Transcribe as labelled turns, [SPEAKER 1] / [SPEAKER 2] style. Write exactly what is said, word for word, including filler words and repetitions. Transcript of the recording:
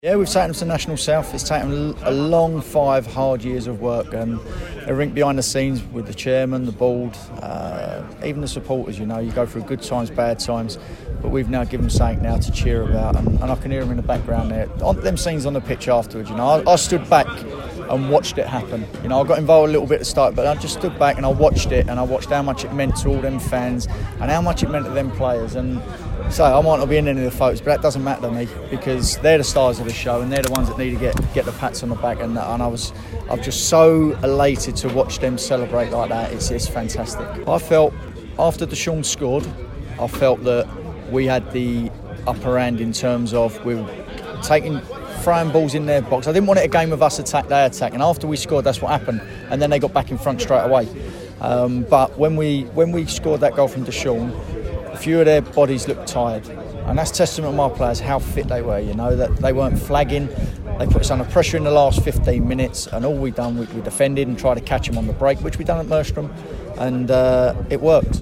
[SPEAKER 1] Yeah, we've taken them to National South. It's taken a long five hard years of work, and everything behind the scenes with the chairman, the board, uh, even the supporters. You know, you go through good times, bad times, but we've now given them something now to cheer about, and, and I can hear them in the background there. On them scenes on the pitch afterwards, you know, I, I stood back and watched it happen. You know, I got involved a little bit at the start, but I just stood back and I watched it, and I watched how much it meant to all them fans and how much it meant to them players. And so I might not be in any of the photos, but that doesn't matter to me, because they're the stars of the show and they're the ones that need to get get the pats on the back. And, and I was, I'm just so elated to watch them celebrate like that. It's, it's fantastic. I felt after Deshaun scored, I felt that we had the upper hand in terms of we were taking, throwing balls in their box. I didn't want it a game of us attack, they attack, and after we scored, that's what happened. And then they got back in front straight away. Um, but when we when we scored that goal from Deshaun, a few of their bodies looked tired, and that's testament to my players how fit they were. You know, that they weren't flagging. They put us under pressure in the last fifteen minutes, and all we done we, we defended and tried to catch them on the break, which we done at Merstrom, and uh, it worked.